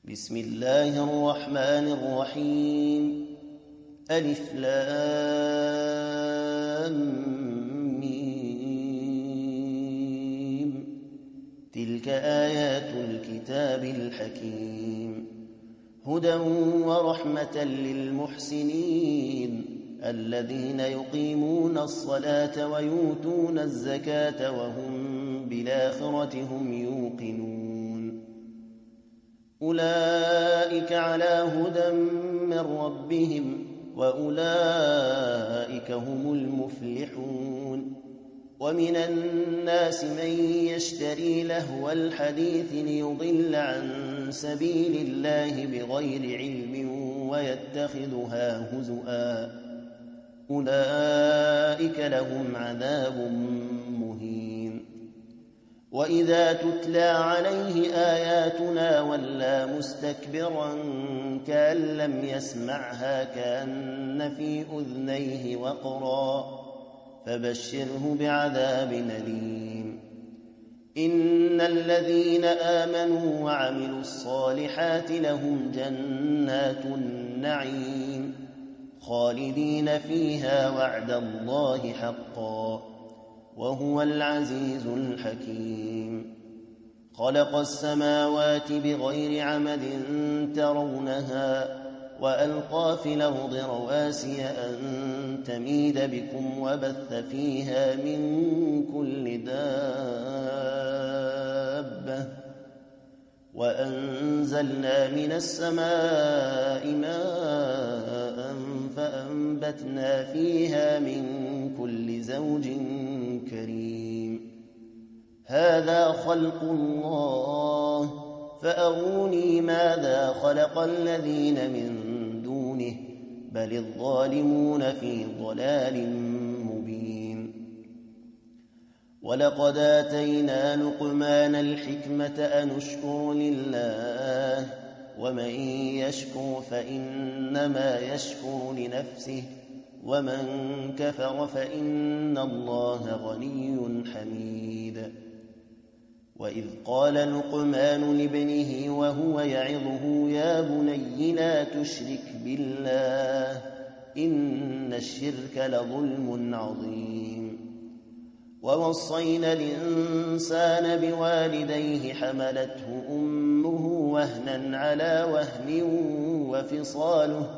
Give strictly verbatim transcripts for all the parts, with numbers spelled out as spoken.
بسم الله الرحمن الرحيم. ألف لام ميم. تلك آيات الكتاب الحكيم، هدى ورحمة للمحسنين الذين يقيمون الصلاة ويؤتون الزكاة وهم بالآخرة هم يوقنون. أولئك على هدى من ربهم وأولئك هم المفلحون. ومن الناس من يشتري لهو الحديث ليضل عن سبيل الله بغير علم ويتخذها هزؤا، أولئك لهم عذاب مهين. وإذا تتلى عليه آياتنا ولى مستكبرا كأن لم يسمعها كأن في أذنيه وقرا، فبشره بعذاب أليم. إن الذين آمنوا وعملوا الصالحات لهم جنات النعيم خالدين فيها وعد الله حقا وهو العزيز الحكيم. خلق السماوات بغير عمد ترونها وألقى في الأرض رواسي أن تميد بكم وبث فيها من كل دابة وأنزلنا من السماء ماء فأنبتنا فيها من كل زوج كريم. هذا خلق الله فأروني ماذا خلق الذين من دونه بل الظالمون في ضلال مبين. ولقد آتينا لقمان الحكمة أن اشكر لله ومن يشكر فإنما يشكر لنفسه ومن كفر فإن الله غني حميد. وإذ قال لقمان لابنه وهو يعظه يا بني لا تشرك بالله إن الشرك لظلم عظيم. ووصينا الإنسان بوالديه حملته أمه وهنا على وهن وفصاله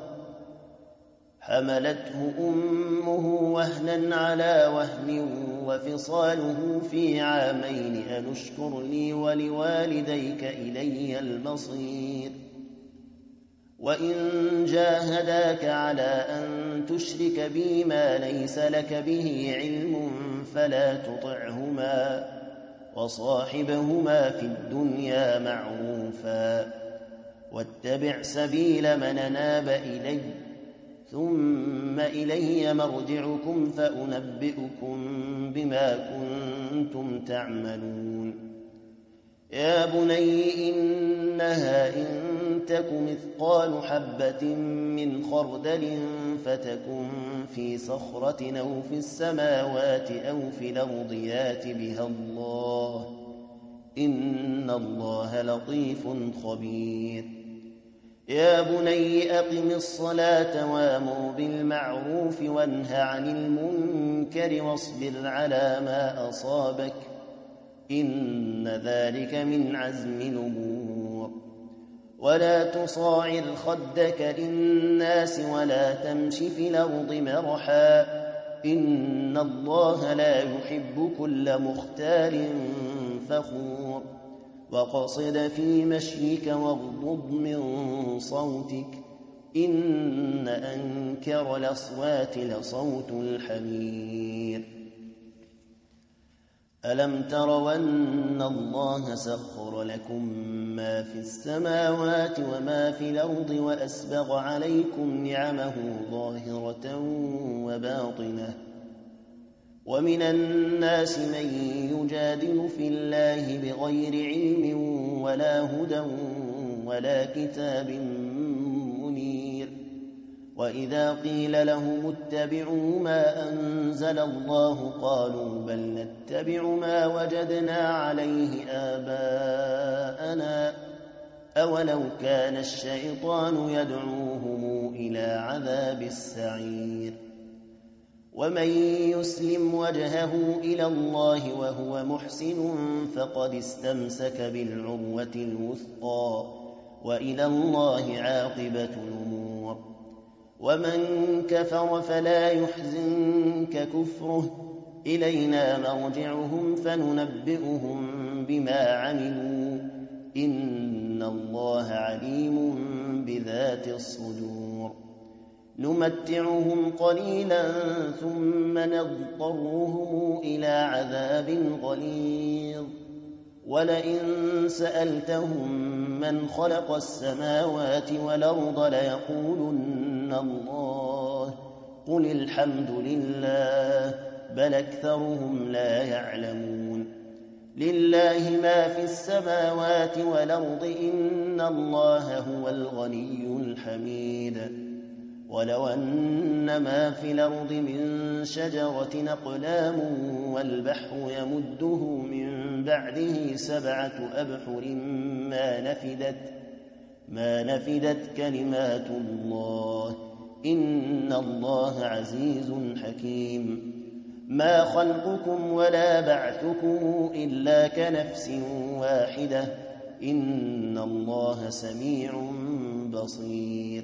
حملته أمه وهنا على وهن وفصاله في عامين أن اشكر لي ولوالديك إلي المصير. وإن جاهداك على أن تشرك بي ما ليس لك به علم فلا تطعهما وصاحبهما في الدنيا معروفا واتبع سبيل من أناب إلي ثم إلي مرجعكم فأنبئكم بما كنتم تعملون. يا بني إنها إن تك مثقال حبة من خردل فتكن في صخرة أو في السماوات أو في الأرض يات بها الله إن الله لطيف خبير. يا بني أقم الصلاة وأمر بالمعروف وانه عن المنكر واصبر على ما أصابك إن ذلك من عزم الأمور. ولا تصاعر خدك للناس ولا تمش في الأرض مرحا إن الله لا يحب كل مختال فخور. وقصد في مشيك واغضض من صوتك إن أنكر الأصوات لصوت الحمير. ألم تروا أن الله سخر لكم ما في السماوات وما في الأرض وأسبغ عليكم نعمه ظاهرة وباطنة. ومن الناس من يجادل في الله بغير علم ولا هدى ولا كتاب منير. وإذا قيل لهم اتبعوا ما أنزل الله قالوا بل نتبع ما وجدنا عليه آباءنا أولو كان الشيطان يدعوهم إلى عذاب السعير. ومن يسلم وجهه إلى الله وهو محسن فقد استمسك بالعروة الوثقى وإلى الله عاقبة الأمور. ومن كفر فلا يحزنك كفره، إلينا مرجعهم فننبئهم بما عملوا، إن الله عليم بذات الصدور. نمتعهم قليلا ثم نضطرهم إلى عذاب غليظ. ولئن سألتهم من خلق السماوات والأرض ليقولن الله، قل الحمد لله بل أكثرهم لا يعلمون. لله ما في السماوات والأرض، إن الله هو الغني الحميد. ولو أن ما في الأرض من شجرة أقلام والبحر يمده من بعده سبعة أبحر ما نفدت, ما نفدت كلمات الله، إن الله عزيز حكيم. ما خلقكم ولا بعثكم إلا كنفس واحدة، إن الله سميع بصير.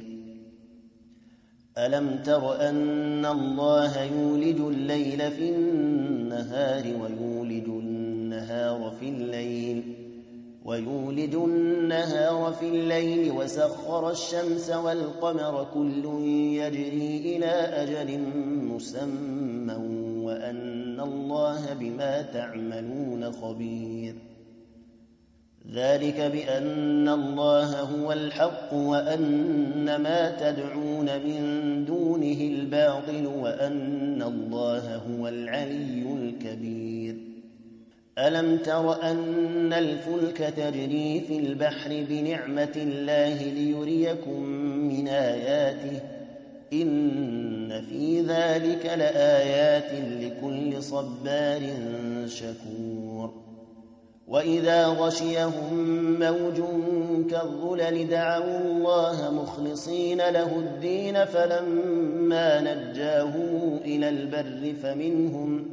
ألم تر أن الله يولج الليل في النهار ويولج النهار في الليل ويولج النهار في الليل وسخر الشمس والقمر كل يجري إلى أجل مسمى وأن الله بما تعملون خبير. ذلك بأن الله هو الحق وأن ما تدعون من دونه الباطل وأن الله هو العلي الكبير. ألم تر أن الفلك تجري في البحر بنعمة الله ليريكم من آياته، إن في ذلك لآيات لكل صبار شكور. وإذا غشيهم موج كالظلل دعوا الله مخلصين له الدين فلما نجاهم إلى البر فمنهم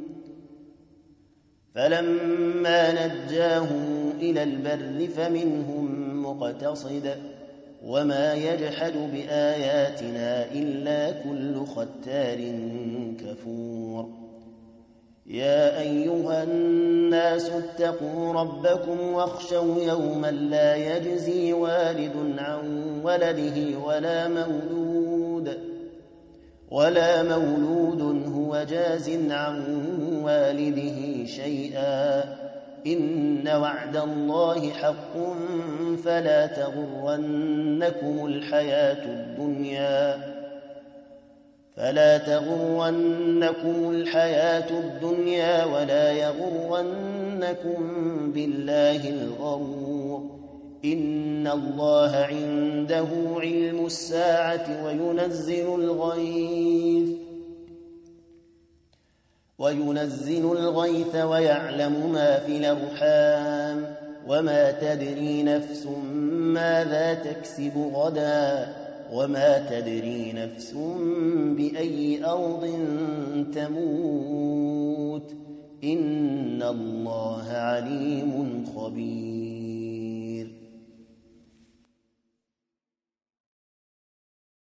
فلما نجاهم إلى البر فمنهم مقتصد وما يجحد بآياتنا إلا كل ختار كفور. يا أيها الناس اتقوا ربكم واخشوا يوما لا يجزي والد عن ولده ولا مولود ولا مولود هو جاز عن والده شيئا، إن وعد الله حق فلا تغرنكم الحياة الدنيا فلا تغرنكم الحياة الدنيا ولا يغرنكم بالله الغرور. إن الله عنده علم الساعة وينزل الغيث وينزل الغيث ويعلم ما في الأرحام وما تدري نفس ماذا تكسب غدا وما تدري نفس بأي أرض تموت، إن الله عليم خبير.